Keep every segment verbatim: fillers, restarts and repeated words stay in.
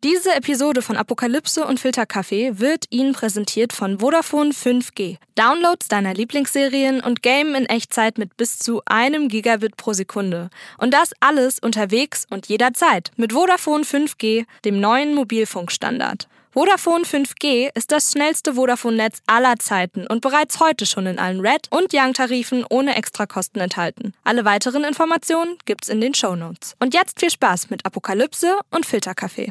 Diese Episode von Apokalypse und Filterkaffee wird Ihnen präsentiert von Vodafone fünf G. Downloads deiner Lieblingsserien und Gamen in Echtzeit mit bis zu einem Gigabit pro Sekunde. Und das alles unterwegs und jederzeit mit Vodafone fünf G, dem neuen Mobilfunkstandard. Vodafone fünf G ist das schnellste Vodafone-Netz aller Zeiten und bereits heute schon in allen Red- und Young-Tarifen ohne Extrakosten enthalten. Alle weiteren Informationen gibt's in den Shownotes. Und jetzt viel Spaß mit Apokalypse und Filterkaffee.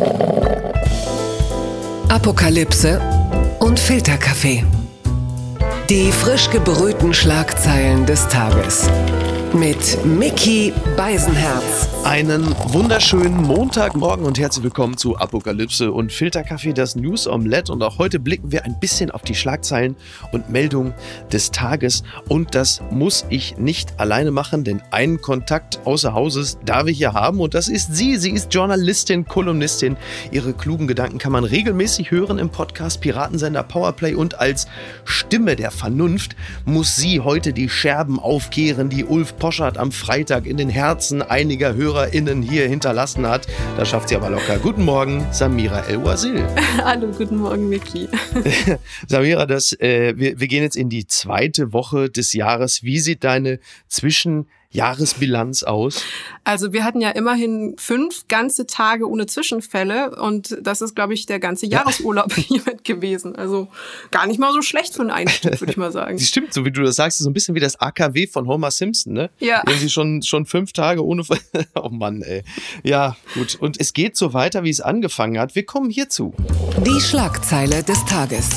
Apokalypse und Filterkaffee. Die frisch gebrühten Schlagzeilen des Tages. Mit Micky Beisenherz. Einen wunderschönen Montagmorgen und herzlich willkommen zu Apokalypse und Filterkaffee, das News Omelette. Und auch heute blicken wir ein bisschen auf die Schlagzeilen und Meldungen des Tages. Und das muss ich nicht alleine machen, denn einen Kontakt außer Hauses darf ich hier haben. Und das ist sie. Sie ist Journalistin, Kolumnistin. Ihre klugen Gedanken kann man regelmäßig hören im Podcast Piratensender Powerplay. Und als Stimme der Vernunft muss sie heute die Scherben aufkehren, die Ulf Poschardt am Freitag in den Herzen einiger HörerInnen hier hinterlassen hat. Das schafft sie aber locker. Guten Morgen, Samira El-Wazil. Hallo, guten Morgen, Micky. Samira, das, äh, wir, wir gehen jetzt in die zweite Woche des Jahres. Wie sieht deine Zwischenjahresbilanz aus? Also wir hatten ja immerhin fünf ganze Tage ohne Zwischenfälle und das ist, glaube ich, der ganze Jahresurlaub hiermit gewesen. Also gar nicht mal so schlecht für einen Einstieg, würde ich mal sagen. Das stimmt, so wie du das sagst, so ein bisschen wie das A K W von Homer Simpson, ne? Ja. Irgendwie schon, schon fünf Tage ohne... Oh Mann, ey. Ja, gut. Und es geht so weiter, wie es angefangen hat. Wir kommen hierzu. Die Schlagzeile des Tages.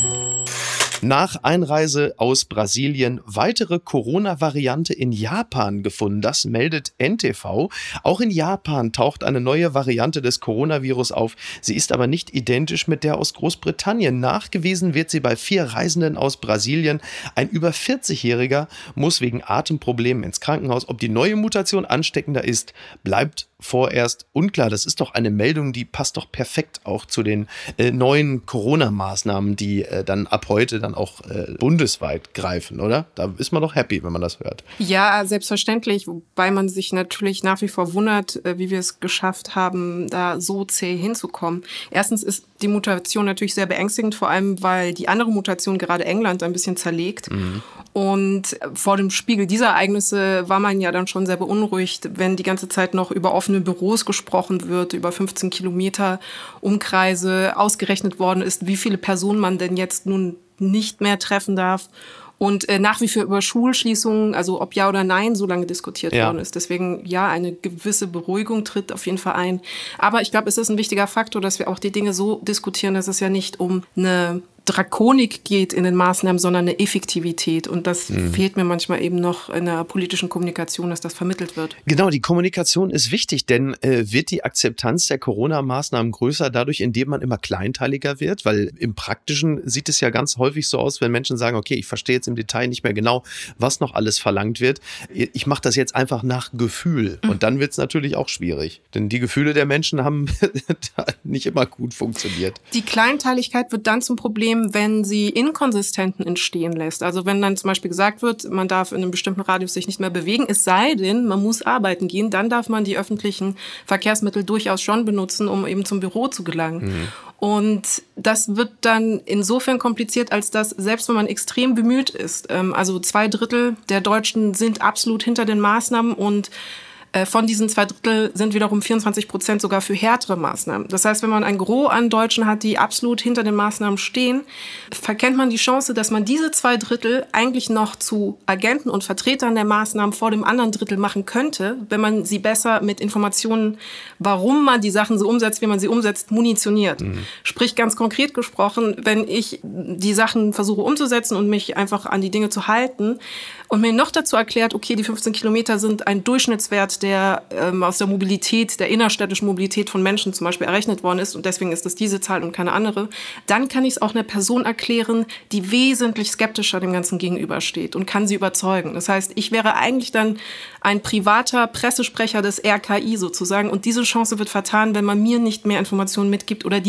Nach Einreise aus Brasilien weitere Corona-Variante in Japan gefunden. Das meldet N T V. Auch in Japan taucht eine neue Variante des Coronavirus auf. Sie ist aber nicht identisch mit der aus Großbritannien. Nachgewiesen wird sie bei vier Reisenden aus Brasilien. Ein über vierzig-Jähriger muss wegen Atemproblemen ins Krankenhaus. Ob die neue Mutation ansteckender ist, bleibt vorerst unklar. Das ist doch eine Meldung, die passt doch perfekt auch zu den äh, neuen Corona-Maßnahmen, die äh, dann ab heute dann auch äh, bundesweit greifen, oder? Da ist man doch happy, wenn man das hört. Ja, selbstverständlich, wobei man sich natürlich nach wie vor wundert, äh, wie wir es geschafft haben, da so zäh hinzukommen. Erstens ist die Mutation natürlich sehr beängstigend, vor allem, weil die andere Mutation gerade England ein bisschen zerlegt. Mhm. Und vor dem Spiegel dieser Ereignisse war man ja dann schon sehr beunruhigt, wenn die ganze Zeit noch über offene Büros gesprochen wird, über fünfzehn Kilometer Umkreise ausgerechnet worden ist, wie viele Personen man denn jetzt nun nicht mehr treffen darf. Und äh, nach wie vor über Schulschließungen, also ob ja oder nein, so lange diskutiert ja. worden ist. Deswegen, ja, eine gewisse Beruhigung tritt auf jeden Fall ein. Aber ich glaube, es ist ein wichtiger Faktor, dass wir auch die Dinge so diskutieren, dass es ja nicht um eine Drakonik geht in den Maßnahmen, sondern eine Effektivität. Und das mhm. fehlt mir manchmal eben noch in der politischen Kommunikation, dass das vermittelt wird. Genau, die Kommunikation ist wichtig, denn äh, wird die Akzeptanz der Corona-Maßnahmen größer dadurch, indem man immer kleinteiliger wird? Weil im Praktischen sieht es ja ganz häufig so aus, wenn Menschen sagen, okay, ich verstehe jetzt im Detail nicht mehr genau, was noch alles verlangt wird. Ich mache das jetzt einfach nach Gefühl. Mhm. Und dann wird es natürlich auch schwierig. Denn die Gefühle der Menschen haben nicht immer gut funktioniert. Die Kleinteiligkeit wird dann zum Problem, wenn sie Inkonsistenzen entstehen lässt. Also wenn dann zum Beispiel gesagt wird, man darf in einem bestimmten Radius sich nicht mehr bewegen, es sei denn, man muss arbeiten gehen, dann darf man die öffentlichen Verkehrsmittel durchaus schon benutzen, um eben zum Büro zu gelangen. Mhm. Und das wird dann insofern kompliziert, als dass, selbst wenn man extrem bemüht ist, also zwei Drittel der Deutschen sind absolut hinter den Maßnahmen und von diesen zwei Drittel sind wiederum vierundzwanzig Prozent sogar für härtere Maßnahmen. Das heißt, wenn man ein Gros an Deutschen hat, die absolut hinter den Maßnahmen stehen, verkennt man die Chance, dass man diese zwei Drittel eigentlich noch zu Agenten und Vertretern der Maßnahmen vor dem anderen Drittel machen könnte, wenn man sie besser mit Informationen, warum man die Sachen so umsetzt, wie man sie umsetzt, munitioniert. Mhm. Sprich, ganz konkret gesprochen, wenn ich die Sachen versuche umzusetzen und mich einfach an die Dinge zu halten und mir noch dazu erklärt, okay, die fünfzehn Kilometer sind ein Durchschnittswert, der ähm, aus der Mobilität, der innerstädtischen Mobilität von Menschen zum Beispiel errechnet worden ist und deswegen ist es diese Zahl und keine andere, dann kann ich es auch einer Person erklären, die wesentlich skeptischer dem Ganzen gegenübersteht und kann sie überzeugen. Das heißt, ich wäre eigentlich dann ein privater Pressesprecher des R K I sozusagen und diese Chance wird vertan, wenn man mir nicht mehr Informationen mitgibt oder die halt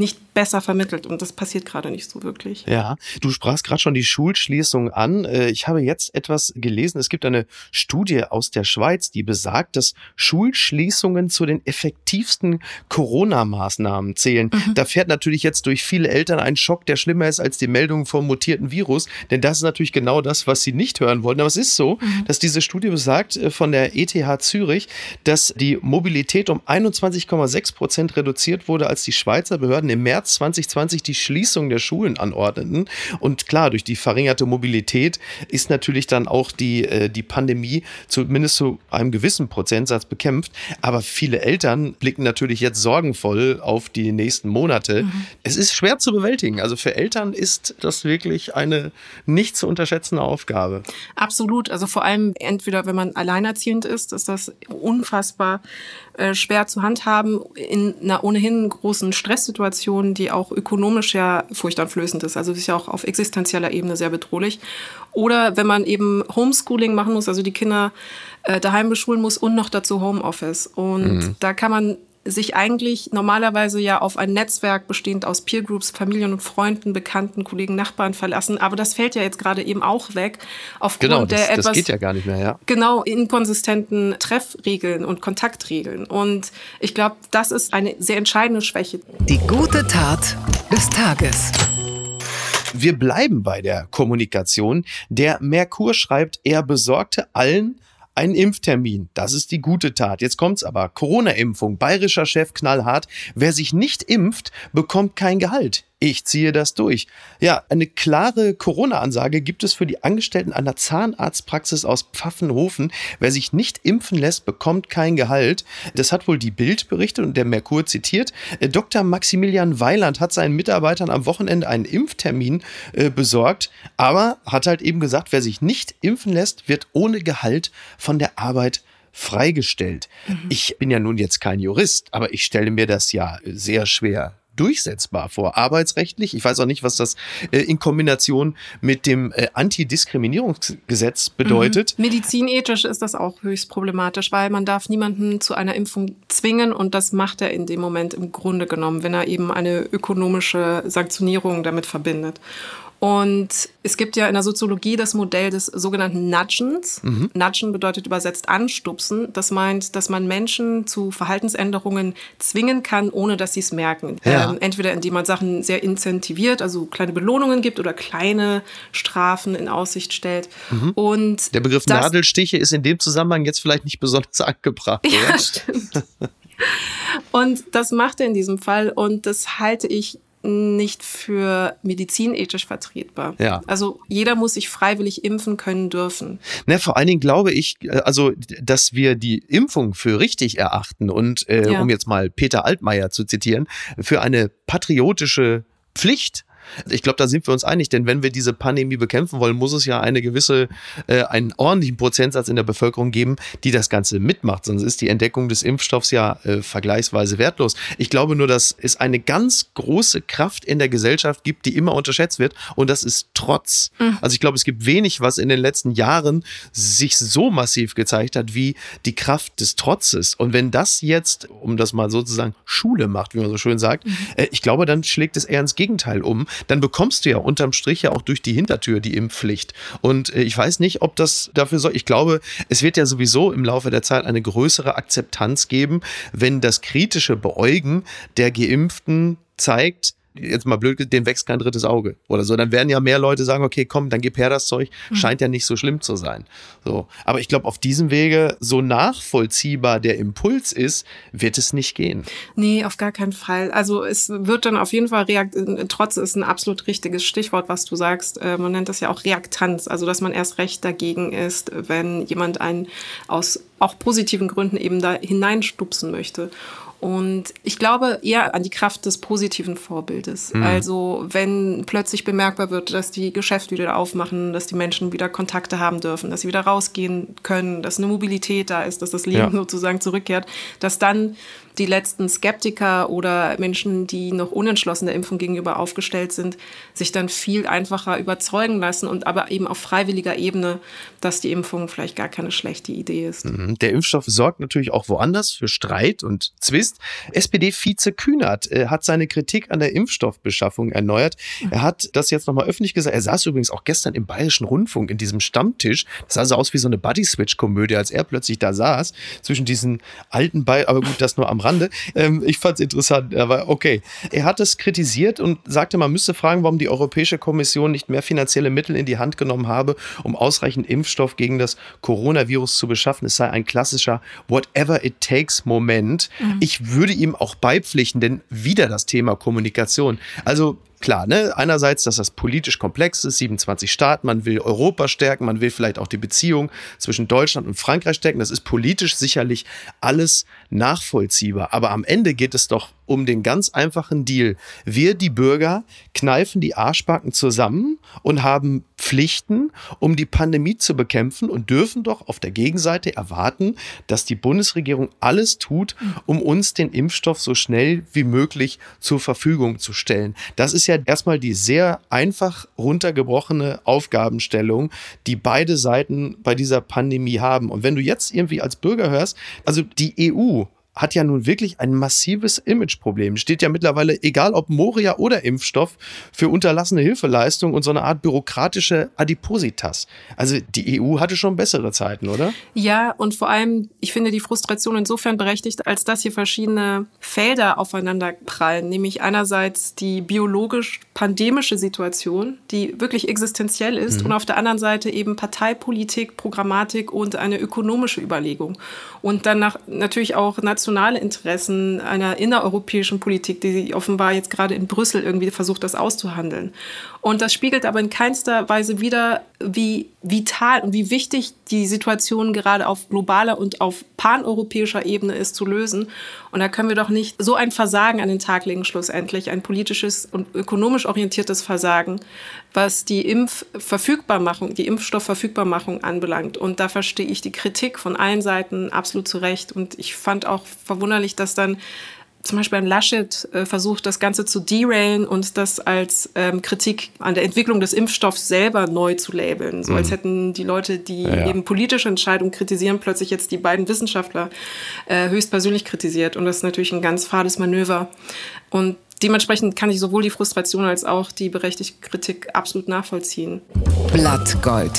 nicht besser vermittelt. Und das passiert gerade nicht so wirklich. Ja, du sprachst gerade schon die Schulschließung an. Ich habe jetzt etwas gelesen. Es gibt eine Studie aus der Schweiz, die besagt, dass Schulschließungen zu den effektivsten Corona-Maßnahmen zählen. Mhm. Da fährt natürlich jetzt durch viele Eltern ein Schock, der schlimmer ist als die Meldung vom mutierten Virus. Denn das ist natürlich genau das, was sie nicht hören wollten. Aber es ist so, mhm. dass diese Studie besagt von der E T H Zürich, dass die Mobilität um einundzwanzig Komma sechs Prozent reduziert wurde, als die Schweizer Behörden im März zwanzig zwanzig die Schließung der Schulen anordneten. Und klar, durch die verringerte Mobilität ist natürlich dann auch die, die Pandemie zumindest zu einem gewissen Prozentsatz bekämpft. Aber viele Eltern blicken natürlich jetzt sorgenvoll auf die nächsten Monate. Mhm. Es ist schwer zu bewältigen. Also für Eltern ist das wirklich eine nicht zu unterschätzende Aufgabe. Absolut. Also vor allem entweder, wenn man alleinerziehend ist, ist das unfassbar äh, schwer zu handhaben in einer ohnehin großen Stresssituation, die auch ökonomisch ja furchteinflößend ist. Also das ist ja auch auf existenzieller Ebene sehr bedrohlich. Oder wenn man eben Homeschooling machen muss, also die Kinder äh, daheim beschulen muss und noch dazu Homeoffice. Und mhm. da kann man sich eigentlich normalerweise ja auf ein Netzwerk bestehend aus Peergroups, Familien und Freunden, Bekannten, Kollegen, Nachbarn verlassen. Aber das fällt ja jetzt gerade eben auch weg. Aufgrund genau, das, der etwas, das geht ja gar nicht mehr, ja. Genau, inkonsistenten Treffregeln und Kontaktregeln. Und ich glaube, das ist eine sehr entscheidende Schwäche. Die gute Tat des Tages. Wir bleiben bei der Kommunikation. Der Merkur schreibt, er besorgte allen einen Impftermin. Das ist die gute Tat. Jetzt kommt's aber. Corona-Impfung. Bayerischer Chef knallhart. Wer sich nicht impft, bekommt kein Gehalt. Ich ziehe das durch. Ja, eine klare Corona-Ansage gibt es für die Angestellten einer Zahnarztpraxis aus Pfaffenhofen. Wer sich nicht impfen lässt, bekommt kein Gehalt. Das hat wohl die Bild berichtet und der Merkur zitiert. Doktor Maximilian Weiland hat seinen Mitarbeitern am Wochenende einen Impftermin äh, besorgt, aber hat halt eben gesagt, wer sich nicht impfen lässt, wird ohne Gehalt von der Arbeit freigestellt. Mhm. Ich bin ja nun jetzt kein Jurist, aber ich stelle mir das ja sehr schwer durchsetzbar vor, arbeitsrechtlich. Ich weiß auch nicht, was das äh, in Kombination mit dem äh, Antidiskriminierungsgesetz bedeutet. Mhm. Medizinethisch ist das auch höchst problematisch, weil man darf niemanden zu einer Impfung zwingen und das macht er in dem Moment im Grunde genommen, wenn er eben eine ökonomische Sanktionierung damit verbindet. Und es gibt ja in der Soziologie das Modell des sogenannten Nudgens. Mhm. Nudgen bedeutet übersetzt anstupsen. Das meint, dass man Menschen zu Verhaltensänderungen zwingen kann, ohne dass sie es merken. Ja. Ähm, entweder indem man Sachen sehr incentiviert, also kleine Belohnungen gibt oder kleine Strafen in Aussicht stellt. Mhm. Und der Begriff das, Nadelstiche ist in dem Zusammenhang jetzt vielleicht nicht besonders angebracht. Ja, oder? Stimmt. Und das macht er in diesem Fall und das halte ich nicht für medizinethisch vertretbar. Ja. Also jeder muss sich freiwillig impfen können dürfen. Ne, vor allen Dingen glaube ich, also dass wir die Impfung für richtig erachten und äh, ja. um jetzt mal Peter Altmaier zu zitieren, für eine patriotische Pflicht. Ich glaube, da sind wir uns einig, denn wenn wir diese Pandemie bekämpfen wollen, muss es ja eine gewisse, äh, einen ordentlichen Prozentsatz in der Bevölkerung geben, die das Ganze mitmacht. Sonst ist die Entdeckung des Impfstoffs ja äh, vergleichsweise wertlos. Ich glaube nur, dass es eine ganz große Kraft in der Gesellschaft gibt, die immer unterschätzt wird und das ist Trotz. Mhm. Also ich glaube, es gibt wenig, was in den letzten Jahren sich so massiv gezeigt hat, wie die Kraft des Trotzes. Und wenn das jetzt, um das mal sozusagen Schule macht, wie man so schön sagt, mhm. äh, ich glaube, dann schlägt es eher ins Gegenteil um. Dann bekommst du ja unterm Strich ja auch durch die Hintertür die Impfpflicht. Und ich weiß nicht, ob das dafür soll. Ich glaube, es wird ja sowieso im Laufe der Zeit eine größere Akzeptanz geben, wenn das kritische Beäugen der Geimpften zeigt, jetzt mal blöd, dem wächst kein drittes Auge oder so. Dann werden ja mehr Leute sagen, okay, komm, dann gib her das Zeug. Scheint ja nicht so schlimm zu sein. So. Aber ich glaube, auf diesem Wege, so nachvollziehbar der Impuls ist, wird es nicht gehen. Nee, auf gar keinen Fall. Also es wird dann auf jeden Fall, Reakt- Trotz ist ein absolut richtiges Stichwort, was du sagst. Man nennt das ja auch Reaktanz. Also dass man erst recht dagegen ist, wenn jemand einen aus auch positiven Gründen eben da hineinstupsen möchte. Und ich glaube eher an die Kraft des positiven Vorbildes. Mhm. Also wenn plötzlich bemerkbar wird, dass die Geschäfte wieder aufmachen, dass die Menschen wieder Kontakte haben dürfen, dass sie wieder rausgehen können, dass eine Mobilität da ist, dass das Leben ja. sozusagen zurückkehrt, dass dann die letzten Skeptiker oder Menschen, die noch unentschlossen der Impfung gegenüber aufgestellt sind, sich dann viel einfacher überzeugen lassen und aber eben auf freiwilliger Ebene, dass die Impfung vielleicht gar keine schlechte Idee ist. Der Impfstoff sorgt natürlich auch woanders für Streit und Zwist. S P D-Vize Kühnert äh, hat seine Kritik an der Impfstoffbeschaffung erneuert. Er hat das jetzt nochmal öffentlich gesagt. Er saß übrigens auch gestern im Bayerischen Rundfunk in diesem Stammtisch. Das sah so aus wie so eine Buddy-Switch-Komödie, als er plötzlich da saß zwischen diesen alten Bayern. Aber gut, das nur am Rande. Ähm, ich fand es interessant, aber okay. Er hat es kritisiert und sagte, man müsste fragen, warum die Europäische Kommission nicht mehr finanzielle Mittel in die Hand genommen habe, um ausreichend Impfstoff gegen das Coronavirus zu beschaffen. Es sei ein klassischer Whatever-it-takes-Moment. Mhm. Ich würde ihm auch beipflichten, denn wieder das Thema Kommunikation. Also klar, ne? Einerseits, dass das politisch komplex ist, siebenundzwanzig Staaten, man will Europa stärken, man will vielleicht auch die Beziehung zwischen Deutschland und Frankreich stärken. Das ist politisch sicherlich alles nachvollziehbar. Aber am Ende geht es doch um den ganz einfachen Deal. Wir, die Bürger, kneifen die Arschbacken zusammen und haben Pflichten, um die Pandemie zu bekämpfen und dürfen doch auf der Gegenseite erwarten, dass die Bundesregierung alles tut, um uns den Impfstoff so schnell wie möglich zur Verfügung zu stellen. Das ist ja erstmal die sehr einfach runtergebrochene Aufgabenstellung, die beide Seiten bei dieser Pandemie haben. Und wenn du jetzt irgendwie als Bürger hörst, also die E U hat ja nun wirklich ein massives Imageproblem. Steht ja mittlerweile, egal ob Moria oder Impfstoff, für unterlassene Hilfeleistung und so eine Art bürokratische Adipositas. Also die E U hatte schon bessere Zeiten, oder? Ja, und vor allem, ich finde die Frustration insofern berechtigt, als dass hier verschiedene Felder aufeinander prallen. Nämlich einerseits die biologisch-pandemische Situation, die wirklich existenziell ist, mhm. und auf der anderen Seite eben Parteipolitik, Programmatik und eine ökonomische Überlegung. Und dann nach, natürlich auch nationale Interessen einer innereuropäischen Politik, die offenbar jetzt gerade in Brüssel irgendwie versucht, das auszuhandeln. Und das spiegelt aber in keinster Weise wider, wie vital und wie wichtig die Situation gerade auf globaler und auf paneuropäischer Ebene ist zu lösen. Und da können wir doch nicht so ein Versagen an den Tag legen, schlussendlich, ein politisches und ökonomisch orientiertes Versagen, was die Impfverfügbarmachung, die Impfstoffverfügbarmachung anbelangt. Und da verstehe ich die Kritik von allen Seiten absolut zu Recht. Und ich fand auch verwunderlich, dass dann zum Beispiel ein Laschet äh, versucht, das Ganze zu derailen und das als ähm, Kritik an der Entwicklung des Impfstoffs selber neu zu labeln. So mhm. als hätten die Leute, die ja, ja. eben politische Entscheidungen kritisieren, plötzlich jetzt die beiden Wissenschaftler äh, höchstpersönlich kritisiert. Und das ist natürlich ein ganz fades Manöver. Und dementsprechend kann ich sowohl die Frustration als auch die berechtigte Kritik absolut nachvollziehen. Blattgold.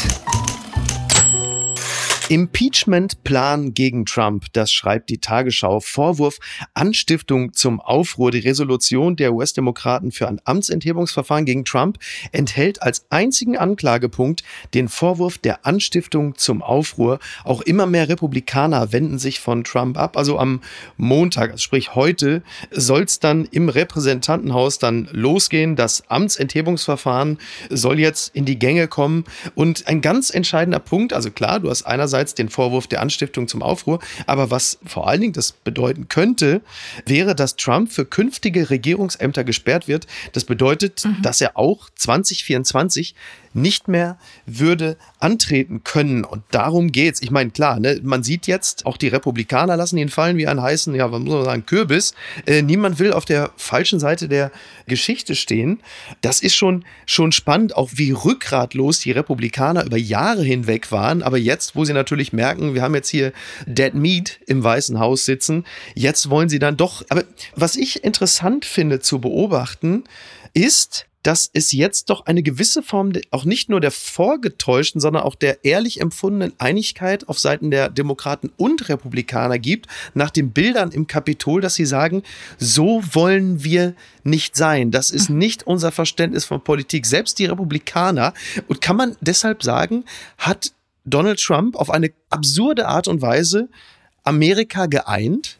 Impeachment-Plan gegen Trump, das schreibt die Tagesschau. Vorwurf Anstiftung zum Aufruhr. Die Resolution der U S-Demokraten für ein Amtsenthebungsverfahren gegen Trump enthält als einzigen Anklagepunkt den Vorwurf der Anstiftung zum Aufruhr. Auch immer mehr Republikaner wenden sich von Trump ab. Also am Montag, also sprich heute, soll es dann im Repräsentantenhaus dann losgehen. Das Amtsenthebungsverfahren soll jetzt in die Gänge kommen. Und ein ganz entscheidender Punkt, also klar, du hast einerseits den Vorwurf der Anstiftung zum Aufruhr. Aber was vor allen Dingen das bedeuten könnte, wäre, dass Trump für künftige Regierungsämter gesperrt wird. Das bedeutet, mhm. dass er auch zwanzig vierundzwanzig nicht mehr würde antreten können. Und darum geht's. Ich meine, klar, ne, man sieht jetzt, auch die Republikaner lassen ihn fallen wie einen heißen, ja, was muss man sagen, Kürbis. Äh, niemand will auf der falschen Seite der Geschichte stehen. Das ist schon, schon spannend, auch wie rückgratlos die Republikaner über Jahre hinweg waren. Aber jetzt, wo sie natürlich merken, wir haben jetzt hier Dead Meat im Weißen Haus sitzen, jetzt wollen sie dann doch. Aber was ich interessant finde zu beobachten, ist, dass es jetzt doch eine gewisse Form auch nicht nur der vorgetäuschten, sondern auch der ehrlich empfundenen Einigkeit auf Seiten der Demokraten und Republikaner gibt, nach den Bildern im Kapitol, dass sie sagen, so wollen wir nicht sein. Das ist nicht unser Verständnis von Politik. Selbst die Republikaner, und kann man deshalb sagen, hat Donald Trump auf eine absurde Art und Weise Amerika geeint?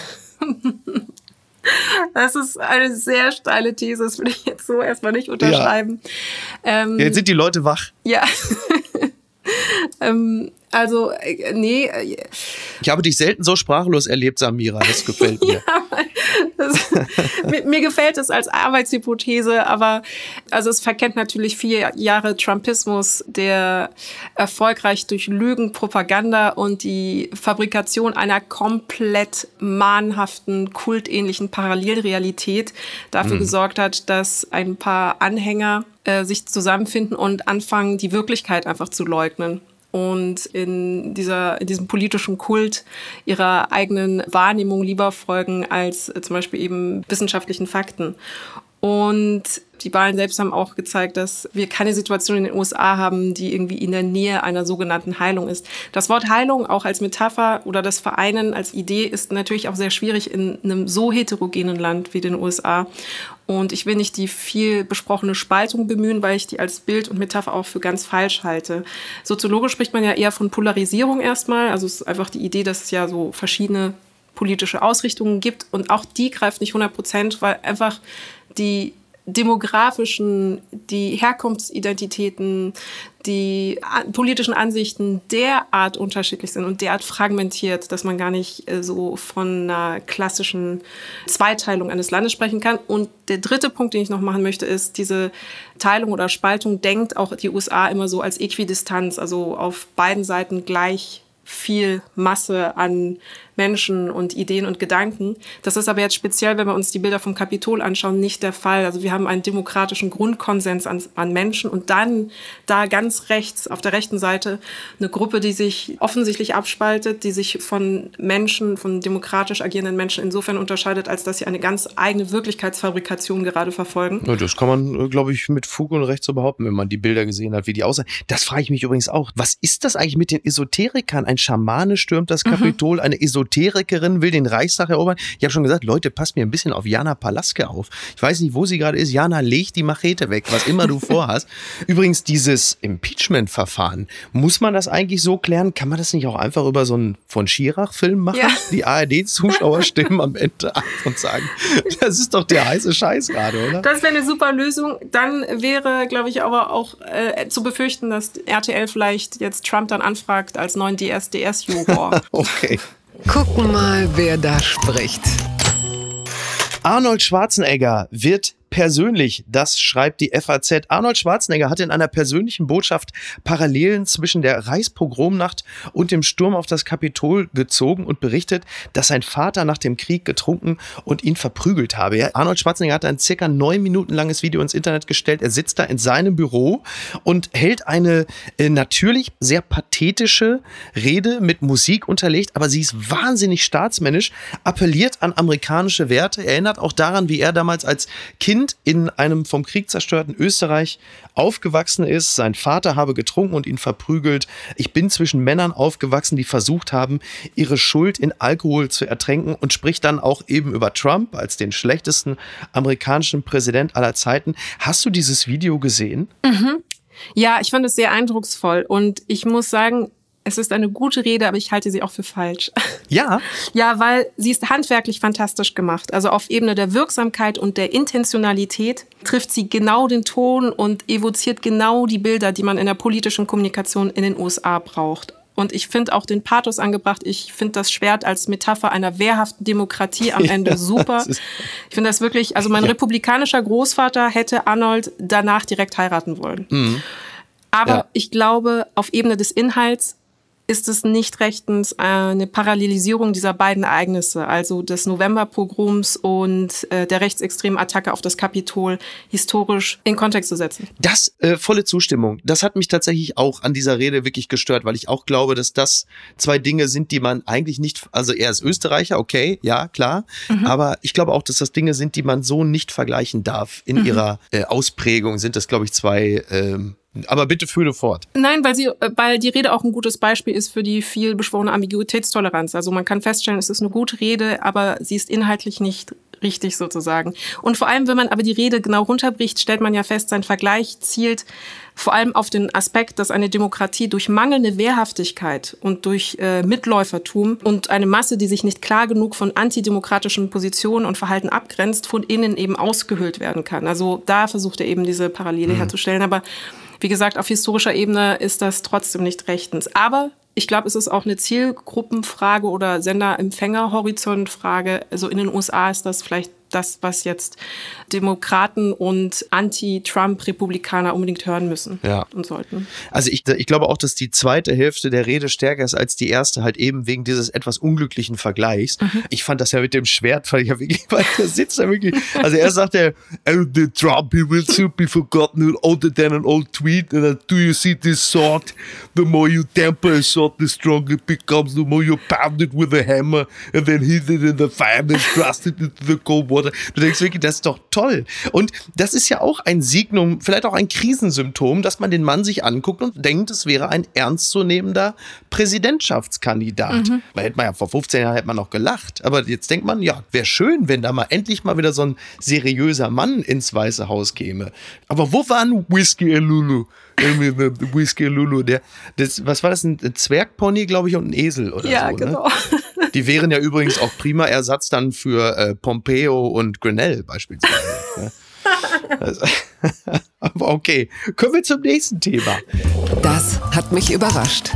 Das ist eine sehr steile These, das will ich jetzt so erstmal nicht unterschreiben. Ja. Ähm, jetzt sind die Leute wach. Ja. ähm, also, äh, nee. Äh, ich habe dich selten so sprachlos erlebt, Samira, das gefällt mir. Ja, das, mir, mir gefällt es als Arbeitshypothese, aber also es verkennt natürlich vier Jahre Trumpismus, der erfolgreich durch Lügen, Propaganda und die Fabrikation einer komplett mahnhaften, kultähnlichen Parallelrealität dafür mhm. gesorgt hat, dass ein paar Anhänger äh, sich zusammenfinden und anfangen, die Wirklichkeit einfach zu leugnen. und in dieser, in diesem politischen Kult ihrer eigenen Wahrnehmung lieber folgen als äh, zum Beispiel eben wissenschaftlichen Fakten. Und die Wahlen selbst haben auch gezeigt, dass wir keine Situation in den U S A haben, die irgendwie in der Nähe einer sogenannten Heilung ist. Das Wort Heilung auch als Metapher oder das Vereinen als Idee ist natürlich auch sehr schwierig in einem so heterogenen Land wie den U S A. Und ich will nicht die viel besprochene Spaltung bemühen, weil ich die als Bild und Metapher auch für ganz falsch halte. Soziologisch spricht man ja eher von Polarisierung erstmal. Also es ist einfach die Idee, dass es ja so verschiedene politische Ausrichtungen gibt. Und auch die greift nicht hundert Prozent, weil einfach die demografischen, die Herkunftsidentitäten, die politischen Ansichten derart unterschiedlich sind und derart fragmentiert, dass man gar nicht so von einer klassischen Zweiteilung eines Landes sprechen kann. Und der dritte Punkt, den ich noch machen möchte, ist, diese Teilung oder Spaltung denkt auch die U S A immer so als Äquidistanz, also auf beiden Seiten gleich viel Masse an Menschen und Ideen und Gedanken. Das ist aber jetzt speziell, wenn wir uns die Bilder vom Kapitol anschauen, nicht der Fall. Also wir haben einen demokratischen Grundkonsens an, an Menschen und dann da ganz rechts, auf der rechten Seite, eine Gruppe, die sich offensichtlich abspaltet, die sich von Menschen, von demokratisch agierenden Menschen insofern unterscheidet, als dass sie eine ganz eigene Wirklichkeitsfabrikation gerade verfolgen. Ja, das kann man, glaube ich, mit Fug und Recht so behaupten, wenn man die Bilder gesehen hat, wie die aussehen. Das frage ich mich übrigens auch. Was ist das eigentlich mit den Esoterikern? Ein Schamane stürmt das Kapitol, mhm. eine Esoterikerin will den Reichstag erobern. Ich habe schon gesagt, Leute, passt mir ein bisschen auf Jana Palaske auf. Ich weiß nicht, wo sie gerade ist. Jana, leg die Machete weg, was immer du vorhast. Übrigens, dieses Impeachment-Verfahren, muss man das eigentlich so klären? Kann man das nicht auch einfach über so einen von Schirach-Film machen? Ja. Die A R D-Zuschauer stimmen am Ende ab und sagen, das ist doch der heiße Scheiß gerade, oder? Das wäre eine super Lösung. Dann wäre, glaube ich, aber auch äh, zu befürchten, dass R T L vielleicht jetzt Trump dann anfragt als neuen D S D S-Juror. Okay. Gucken mal, wer da spricht. Arnold Schwarzenegger wird persönlich, das schreibt die F A Z. Arnold Schwarzenegger hat in einer persönlichen Botschaft Parallelen zwischen der Reichspogromnacht und dem Sturm auf das Kapitol gezogen und berichtet, dass sein Vater nach dem Krieg getrunken und ihn verprügelt habe. Ja, Arnold Schwarzenegger hat ein circa neun Minuten langes Video ins Internet gestellt. Er sitzt da in seinem Büro und hält eine äh, natürlich sehr pathetische Rede mit Musik unterlegt, aber sie ist wahnsinnig staatsmännisch, appelliert an amerikanische Werte, erinnert auch daran, wie er damals als Kind in einem vom Krieg zerstörten Österreich aufgewachsen ist. Sein Vater habe getrunken und ihn verprügelt. Ich bin zwischen Männern aufgewachsen, die versucht haben, ihre Schuld in Alkohol zu ertränken, und spricht dann auch eben über Trump als den schlechtesten amerikanischen Präsident aller Zeiten. Hast du dieses Video gesehen? Mhm. Ja, ich fand es sehr eindrucksvoll und ich muss sagen, es ist eine gute Rede, aber ich halte sie auch für falsch. Ja? Ja, weil sie ist handwerklich fantastisch gemacht. Also auf Ebene der Wirksamkeit und der Intentionalität trifft sie genau den Ton und evoziert genau die Bilder, die man in der politischen Kommunikation in den U S A braucht. Und ich finde auch den Pathos angebracht. Ich finde das Schwert als Metapher einer wehrhaften Demokratie am Ende super. Ich finde das wirklich, also mein ja. republikanischer Großvater hätte Arnold danach direkt heiraten wollen. Mhm. Aber ja. ich glaube, auf Ebene des Inhalts ist es nicht rechtens eine Parallelisierung dieser beiden Ereignisse, also des Novemberpogroms und äh, der rechtsextremen Attacke auf das Kapitol, historisch in Kontext zu setzen. Das, äh, volle Zustimmung. Das hat mich tatsächlich auch an dieser Rede wirklich gestört, weil ich auch glaube, dass das zwei Dinge sind, die man eigentlich nicht, also er ist Österreicher, okay, ja, klar, mhm. aber ich glaube auch, dass das Dinge sind, die man so nicht vergleichen darf. In mhm. ihrer äh, Ausprägung sind das, glaube ich, zwei ähm, aber bitte führe fort. Nein, weil sie, weil die Rede auch ein gutes Beispiel ist für die viel beschworene Ambiguitätstoleranz. Also man kann feststellen, es ist eine gute Rede, aber sie ist inhaltlich nicht richtig sozusagen. Und vor allem, wenn man aber die Rede genau runterbricht, stellt man ja fest, sein Vergleich zielt vor allem auf den Aspekt, dass eine Demokratie durch mangelnde Wehrhaftigkeit und durch äh, Mitläufertum und eine Masse, die sich nicht klar genug von antidemokratischen Positionen und Verhalten abgrenzt, von innen eben ausgehöhlt werden kann. Also da versucht er eben diese Parallele mhm. herzustellen. Aber wie gesagt, auf historischer Ebene ist das trotzdem nicht rechtens. Aber ich glaube, es ist auch eine Zielgruppenfrage oder Sender-Empfänger-Horizontfrage. Also in den U S A ist das vielleicht das, was jetzt Demokraten und Anti-Trump-Republikaner unbedingt hören müssen ja. und sollten. Also ich, ich glaube auch, dass die zweite Hälfte der Rede stärker ist als die erste, halt eben wegen dieses etwas unglücklichen Vergleichs. Mhm. Ich fand das ja mit dem Schwert, fand ich ja wirklich, weil der sitzt da wirklich, also er sagt ja, oh, the Trump, he will soon be forgotten older than an old tweet, and do you see this sword? The more you temper a sword, the stronger it becomes, the more you pound it with a hammer, and then hit it in the fire and thrust it into the cold water. Du denkst wirklich, das ist doch toll. Und das ist ja auch ein Signum, vielleicht auch ein Krisensymptom, dass man den Mann sich anguckt und denkt, es wäre ein ernstzunehmender Präsidentschaftskandidat. Mhm. Da hätte man ja vor fünfzehn Jahren hätte man noch gelacht. Aber jetzt denkt man, ja, wäre schön, wenn da mal endlich mal wieder so ein seriöser Mann ins Weiße Haus käme. Aber wo war ein Whiskey and Lulu? Whiskey and Lulu, der, das, was war das, ein Zwergpony, glaube ich, und ein Esel oder ja, so, genau. Ne? Die wären ja übrigens auch prima Ersatz dann für äh, Pompeo und Grenell beispielsweise. Ne? Also, aber okay, kommen wir zum nächsten Thema. Das hat mich überrascht.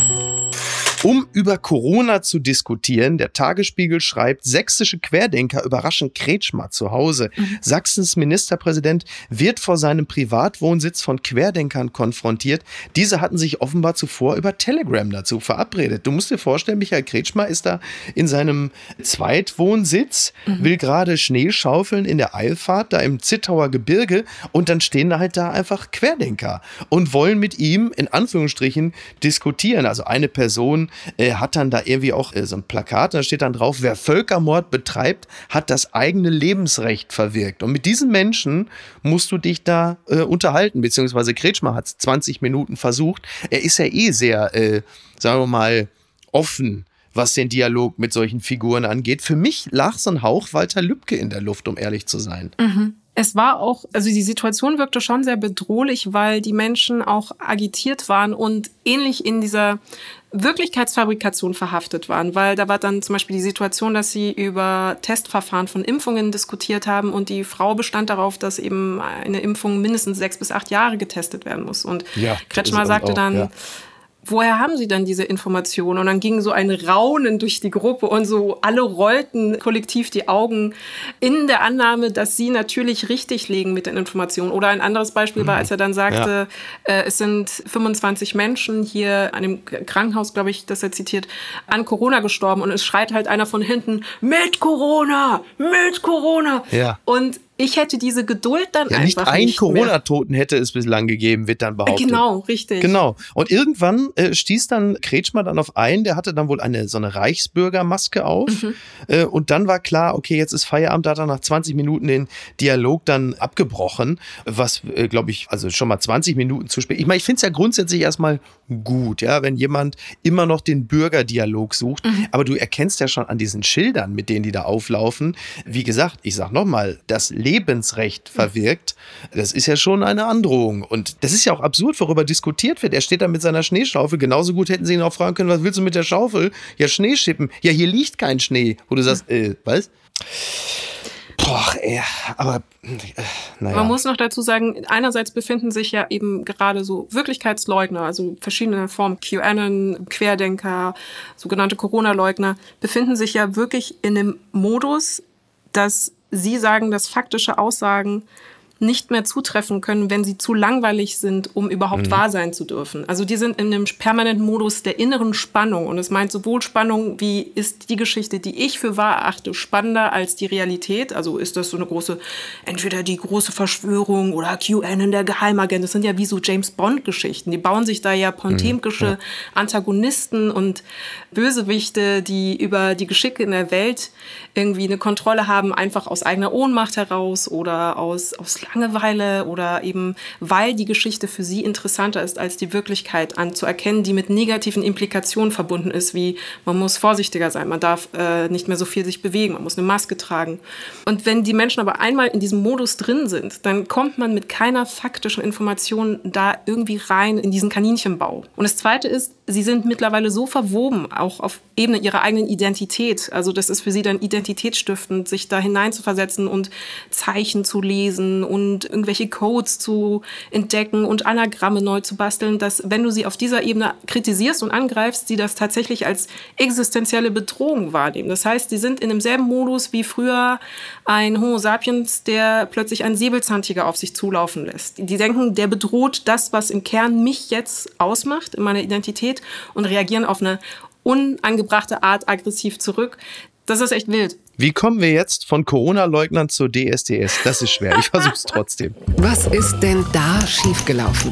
Um über Corona zu diskutieren, der Tagesspiegel schreibt, sächsische Querdenker überraschen Kretschmer zu Hause. Mhm. Sachsens Ministerpräsident wird vor seinem Privatwohnsitz von Querdenkern konfrontiert. Diese hatten sich offenbar zuvor über Telegram dazu verabredet. Du musst dir vorstellen, Michael Kretschmer ist da in seinem Zweitwohnsitz, mhm. will gerade Schnee schaufeln in der Eilfahrt, da im Zittauer Gebirge, und dann stehen da halt da einfach Querdenker und wollen mit ihm in Anführungsstrichen diskutieren. Also eine Person äh, hat dann da irgendwie auch äh, so ein Plakat, da steht dann drauf, wer Völkermord betreibt, hat das eigene Lebensrecht verwirkt. Und mit diesen Menschen musst du dich da äh, unterhalten, beziehungsweise Kretschmer hat es zwanzig Minuten versucht. Er ist ja eh sehr, äh, sagen wir mal, offen, was den Dialog mit solchen Figuren angeht. Für mich lag so ein Hauch Walter Lübcke in der Luft, um ehrlich zu sein. Mhm. Es war auch, also die Situation wirkte schon sehr bedrohlich, weil die Menschen auch agitiert waren und ähnlich in dieser Wirklichkeitsfabrikation verhaftet waren, weil da war dann zum Beispiel die Situation, dass sie über Testverfahren von Impfungen diskutiert haben und die Frau bestand darauf, dass eben eine Impfung mindestens sechs bis acht Jahre getestet werden muss. Und ja, Kretschmer sagte auch, dann, ja. Woher haben Sie denn diese Informationen? Und dann ging so ein Raunen durch die Gruppe und so alle rollten kollektiv die Augen in der Annahme, dass sie natürlich richtig liegen mit den Informationen. Oder ein anderes Beispiel war, als er dann sagte, ja. äh, es sind fünfundzwanzig Menschen hier an dem Krankenhaus, glaube ich, das er zitiert, an Corona gestorben. Und es schreit halt einer von hinten, mit Corona, mit Corona. Ja. Und ich hätte diese Geduld dann ja, einfach nicht Nicht einen Corona-Toten hätte es bislang gegeben, wird dann behauptet. Genau, richtig. Genau. Und irgendwann äh, stieß dann Kretschmer dann auf einen, der hatte dann wohl eine so eine Reichsbürgermaske auf. Mhm. Äh, und dann war klar, okay, jetzt ist Feierabend, da hat er nach zwanzig Minuten den Dialog dann abgebrochen, was, äh, glaube ich, also schon mal zwanzig Minuten zu spät. Ich meine, ich finde es ja grundsätzlich erstmal gut, ja, wenn jemand immer noch den Bürgerdialog sucht. Mhm. Aber du erkennst ja schon an diesen Schildern, mit denen die da auflaufen. Wie gesagt, ich sag nochmal, das Lebensrecht verwirkt, das ist ja schon eine Androhung. Und das ist ja auch absurd, worüber diskutiert wird. Er steht da mit seiner Schneeschaufel. Genauso gut hätten sie ihn auch fragen können, was willst du mit der Schaufel? Ja, Schnee schippen. Ja, hier liegt kein Schnee. Wo du sagst, äh, was? Boah, ey, aber äh, naja. Man muss noch dazu sagen, einerseits befinden sich ja eben gerade so Wirklichkeitsleugner, also verschiedene Formen, QAnon, Querdenker, sogenannte Corona-Leugner, befinden sich ja wirklich in dem Modus, dass sie sagen, dass faktische Aussagen nicht mehr zutreffen können, wenn sie zu langweilig sind, um überhaupt mhm. wahr sein zu dürfen. Also die sind in einem permanenten Modus der inneren Spannung. Und es meint sowohl Spannung, wie ist die Geschichte, die ich für wahr erachte, spannender als die Realität. Also ist das so eine große, entweder die große Verschwörung oder QAnon, der Geheimagent. Das sind ja wie so James-Bond-Geschichten. Die bauen sich da ja potemkische mhm. ja. Antagonisten und Bösewichte, die über die Geschicke in der Welt irgendwie eine Kontrolle haben, einfach aus eigener Ohnmacht heraus oder aus, aus Langeweile oder eben, weil die Geschichte für sie interessanter ist, als die Wirklichkeit anzuerkennen, die mit negativen Implikationen verbunden ist, wie man muss vorsichtiger sein, man darf äh, nicht mehr so viel sich bewegen, man muss eine Maske tragen. Und wenn die Menschen aber einmal in diesem Modus drin sind, dann kommt man mit keiner faktischen Information da irgendwie rein in diesen Kaninchenbau. Und das Zweite ist, sie sind mittlerweile so verwoben, auch auf Ebene ihrer eigenen Identität. Also das ist für sie dann identitätsstiftend, sich da hineinzuversetzen und Zeichen zu lesen und und irgendwelche Codes zu entdecken und Anagramme neu zu basteln, dass wenn du sie auf dieser Ebene kritisierst und angreifst, sie das tatsächlich als existenzielle Bedrohung wahrnehmen. Das heißt, sie sind in demselben Modus wie früher ein Homo sapiens, der plötzlich einen Säbelzahntiger auf sich zulaufen lässt. Die denken, der bedroht das, was im Kern mich jetzt ausmacht, in meiner Identität, und reagieren auf eine unangebrachte Art aggressiv zurück. Das ist echt wild. Wie kommen wir jetzt von Corona-Leugnern zu D S D S? Das ist schwer, ich versuch's trotzdem. Was ist denn da schiefgelaufen?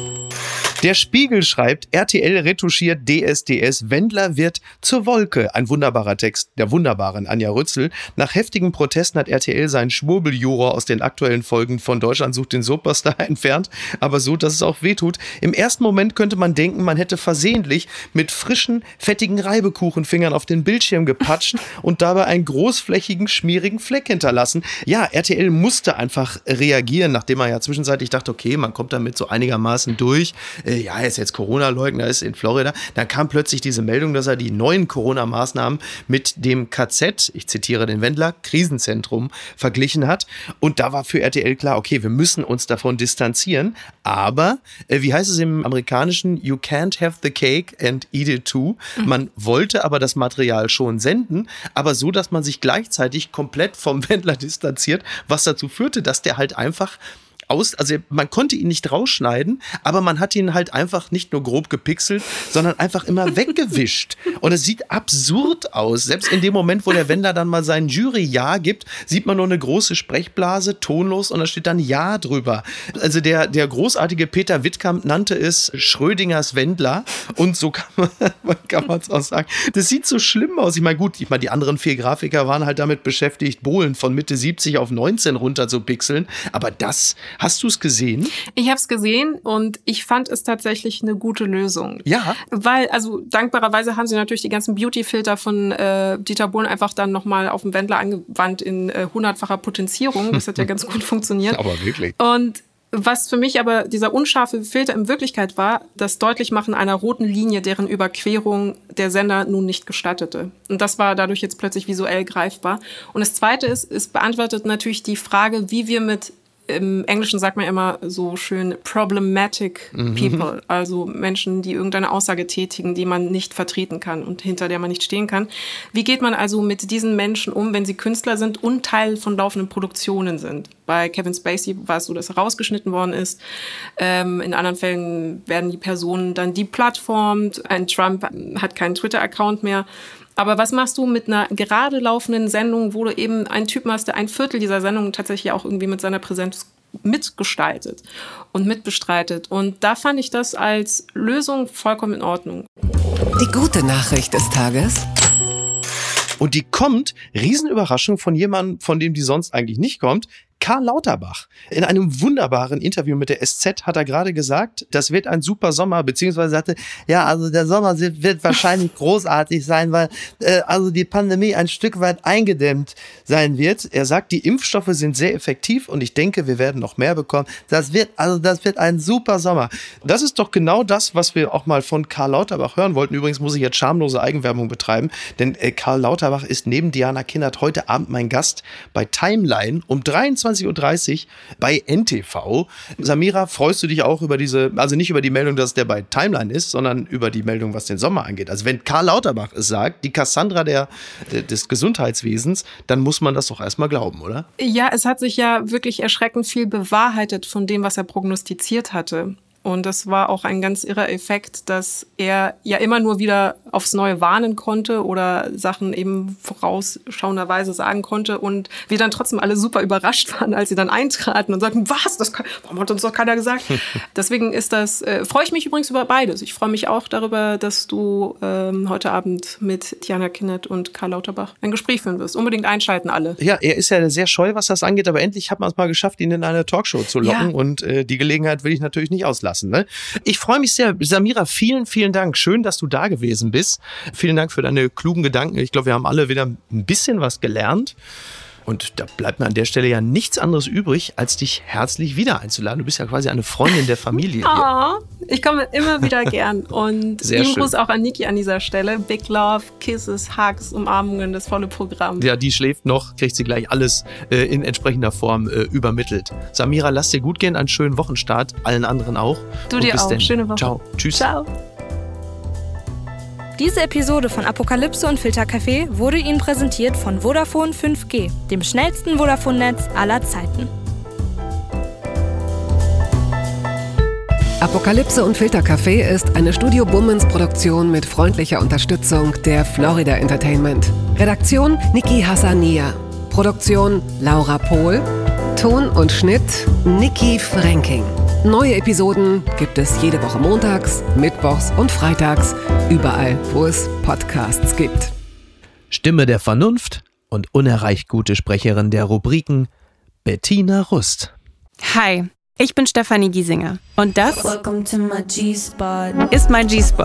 Der Spiegel schreibt, R T L retuschiert D S D S, Wendler wird zur Wolke. Ein wunderbarer Text der wunderbaren Anja Rützel. Nach heftigen Protesten hat R T L seinen Schwurbeljuror aus den aktuellen Folgen von Deutschland sucht den Superstar entfernt, aber so, dass es auch wehtut. Im ersten Moment könnte man denken, man hätte versehentlich mit frischen, fettigen Reibekuchenfingern auf den Bildschirm gepatscht und dabei einen großflächigen, schmierigen Fleck hinterlassen. Ja, R T L musste einfach reagieren, nachdem man ja zwischenzeitlich dachte, okay, man kommt damit so einigermaßen durch. Ja, er ist jetzt Corona-Leugner, ist in Florida. Dann kam plötzlich diese Meldung, dass er die neuen Corona-Maßnahmen mit dem K Z, ich zitiere den Wendler, Krisenzentrum verglichen hat. Und da war für R T L klar, okay, wir müssen uns davon distanzieren. Aber, äh, wie heißt es im Amerikanischen? You can't have the cake and eat it too. Mhm. Man wollte aber das Material schon senden, aber so, dass man sich gleichzeitig komplett vom Wendler distanziert, was dazu führte, dass der halt einfach aus, also man konnte ihn nicht rausschneiden, aber man hat ihn halt einfach nicht nur grob gepixelt, sondern einfach immer weggewischt. Und es sieht absurd aus. Selbst in dem Moment, wo der Wendler dann mal sein Jury-Ja gibt, sieht man nur eine große Sprechblase, tonlos, und da steht dann Ja drüber. Also der, der großartige Peter Wittkamp nannte es Schrödingers Wendler, und so kann man kann man es auch sagen. Das sieht so schlimm aus. Ich meine, gut, ich meine, die anderen vier Grafiker waren halt damit beschäftigt, Bohlen von Mitte siebzig auf neunzehn runter zu pixeln, aber das, hast du es gesehen? Ich habe es gesehen und ich fand es tatsächlich eine gute Lösung. Ja. Weil, also dankbarerweise haben sie natürlich die ganzen Beauty-Filter von äh, Dieter Bohlen einfach dann nochmal auf den Wendler angewandt in äh, hundertfacher Potenzierung. Das hat ja ganz gut funktioniert. Aber wirklich. Und was für mich aber dieser unscharfe Filter in Wirklichkeit war, das Deutlichmachen einer roten Linie, deren Überquerung der Sender nun nicht gestattete. Und das war dadurch jetzt plötzlich visuell greifbar. Und das Zweite ist, es beantwortet natürlich die Frage, wie wir mit, im Englischen sagt man immer so schön, problematic people, mhm. also Menschen, die irgendeine Aussage tätigen, die man nicht vertreten kann und hinter der man nicht stehen kann. Wie geht man also mit diesen Menschen um, wenn sie Künstler sind und Teil von laufenden Produktionen sind? Bei Kevin Spacey war es so, dass er rausgeschnitten worden ist. Ähm, in anderen Fällen werden die Personen dann deplattformt. Ein Trump hat keinen Twitter-Account mehr. Aber was machst du mit einer gerade laufenden Sendung, wo du eben einen Typen hast, der ein Viertel dieser Sendung tatsächlich auch irgendwie mit seiner Präsenz mitgestaltet und mitbestreitet? Und da fand ich das als Lösung vollkommen in Ordnung. Die gute Nachricht des Tages. Und die kommt, Riesenüberraschung, von jemandem, von dem die sonst eigentlich nicht kommt, Karl Lauterbach. In einem wunderbaren Interview mit der S Z hat er gerade gesagt, das wird ein super Sommer, beziehungsweise sagte, ja, also der Sommer wird wahrscheinlich großartig sein, weil äh, also die Pandemie ein Stück weit eingedämmt sein wird. Er sagt, die Impfstoffe sind sehr effektiv und ich denke, wir werden noch mehr bekommen. Das wird, also das wird ein super Sommer. Das ist doch genau das, was wir auch mal von Karl Lauterbach hören wollten. Übrigens muss ich jetzt schamlose Eigenwerbung betreiben, denn äh, Karl Lauterbach ist neben Diana Kindert heute Abend mein Gast bei Timeline um dreiundzwanzig Uhr dreißig bei N T V. Samira, freust du dich auch über diese, also nicht über die Meldung, dass der bei Timeline ist, sondern über die Meldung, was den Sommer angeht? Also wenn Karl Lauterbach es sagt, die Cassandra der, des Gesundheitswesens, dann muss man das doch erstmal glauben, oder? Ja, es hat sich ja wirklich erschreckend viel bewahrheitet von dem, was er prognostiziert hatte. Und das war auch ein ganz irrer Effekt, dass er ja immer nur wieder aufs Neue warnen konnte oder Sachen eben vorausschauenderweise sagen konnte und wir dann trotzdem alle super überrascht waren, als sie dann eintraten und sagten, was, das kann, warum hat uns doch keiner gesagt? Deswegen ist das, äh, freue ich mich übrigens über beides. Ich freue mich auch darüber, dass du ähm, heute Abend mit Diana Kindert und Karl Lauterbach ein Gespräch führen wirst. Unbedingt einschalten alle. Ja, er ist ja sehr scheu, was das angeht, aber endlich hat man es mal geschafft, ihn in eine Talkshow zu locken ja. und äh, die Gelegenheit will ich natürlich nicht auslassen. Ne? Ich freue mich sehr. Samira, vielen, vielen Dank. Schön, dass du da gewesen bist. Vielen Dank für deine klugen Gedanken. Ich glaube, wir haben alle wieder ein bisschen was gelernt. Und da bleibt mir an der Stelle ja nichts anderes übrig, als dich herzlich wieder einzuladen. Du bist ja quasi eine Freundin der Familie. Oh, Ich komme immer wieder gern. Und Sehr lieben schön. Gruß auch an Niki an dieser Stelle. Big Love, Kisses, Hugs, Umarmungen, das volle Programm. Ja, die schläft noch, kriegt sie gleich alles äh, in entsprechender Form äh, übermittelt. Samira, lass dir gut gehen, einen schönen Wochenstart, allen anderen auch. Du Und dir bis auch. denn. Schöne Woche. Ciao. Tschüss. Ciao. Diese Episode von Apokalypse und Filtercafé wurde Ihnen präsentiert von Vodafone fünf G, dem schnellsten Vodafone-Netz aller Zeiten. Apokalypse und Filtercafé ist eine Studio Bummens Produktion mit freundlicher Unterstützung der Florida Entertainment. Redaktion Niki Hassania. Produktion Laura Pohl. Ton und Schnitt Niki Fränking. Neue Episoden gibt es jede Woche montags, mittwochs und freitags, überall, wo es Podcasts gibt. Stimme der Vernunft und unerreicht gute Sprecherin der Rubriken Bettina Rust. Hi, ich bin Stefanie Giesinger und das Welcome to my G-Spot. ist mein G-Spot.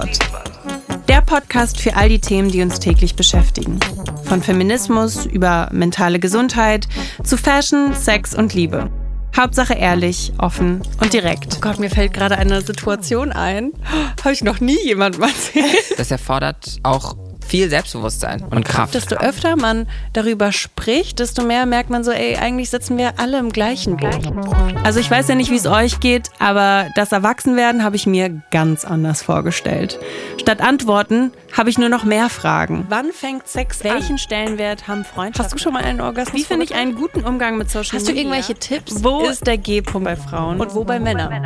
Der Podcast für all die Themen, die uns täglich beschäftigen. Von Feminismus über mentale Gesundheit zu Fashion, Sex und Liebe. Hauptsache ehrlich, offen und direkt. Oh Gott, mir fällt gerade eine Situation ein. Habe ich noch nie jemandem erzählt. Das erfordert auch viel Selbstbewusstsein und Kraft. Desto öfter man darüber spricht, desto mehr merkt man so, ey, eigentlich sitzen wir alle im gleichen Boot. Also ich weiß ja nicht, wie es euch geht, aber das Erwachsenwerden habe ich mir ganz anders vorgestellt. Statt Antworten habe ich nur noch mehr Fragen. Wann fängt Sex an? Welchen Stellenwert haben Freundschaften? Hast du schon mal einen Orgasmus? Wie finde ich einen guten Umgang mit Social Media? Hast du irgendwelche Tipps? Wo ist der G-Punkt bei Frauen und wo bei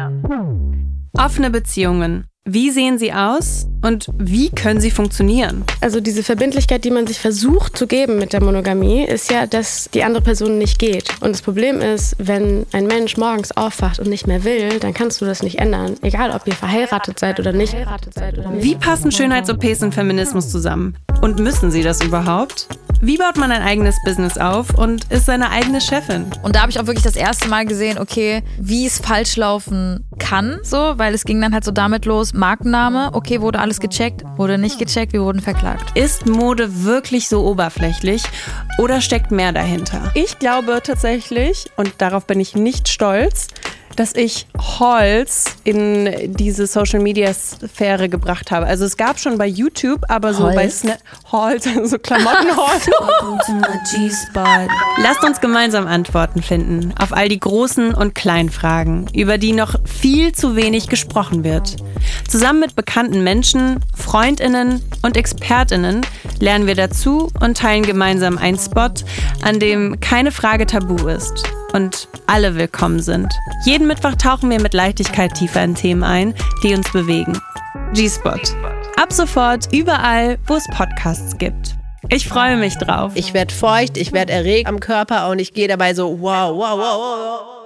Männern? Offene Beziehungen. Wie sehen sie aus und wie können sie funktionieren? Also diese Verbindlichkeit, die man sich versucht zu geben mit der Monogamie, ist ja, dass die andere Person nicht geht. Und das Problem ist, wenn ein Mensch morgens aufwacht und nicht mehr will, dann kannst du das nicht ändern. Egal, ob ihr verheiratet seid oder nicht. Wie passen Schönheits-O Ps und Feminismus zusammen? Und müssen sie das überhaupt? Wie baut man ein eigenes Business auf und ist seine eigene Chefin? Und da habe ich auch wirklich das erste Mal gesehen, okay, wie es falsch laufen kann, so, weil es ging dann halt so damit los, Markenname, okay, wurde alles gecheckt, wurde nicht gecheckt, wir wurden verklagt. Ist Mode wirklich so oberflächlich oder steckt mehr dahinter? Ich glaube tatsächlich, und darauf bin ich nicht stolz, dass ich Hauls in diese Social-Media-Sphäre gebracht habe. Also es gab schon bei YouTube, aber so Hauls? bei Snap Hauls, so Klamotten-Hauls. Welcome to my G-Spot. Lasst uns gemeinsam Antworten finden auf all die großen und kleinen Fragen, über die noch viel zu wenig gesprochen wird. Zusammen mit bekannten Menschen, FreundInnen und ExpertInnen lernen wir dazu und teilen gemeinsam einen Spot, an dem keine Frage tabu ist und alle willkommen sind. Jeden Mittwoch tauchen wir mit Leichtigkeit tiefer in Themen ein, die uns bewegen. G-Spot. Ab sofort überall, wo es Podcasts gibt. Ich freue mich drauf. Ich werde feucht, ich werde erregt am Körper und ich gehe dabei so wow, wow, wow, wow.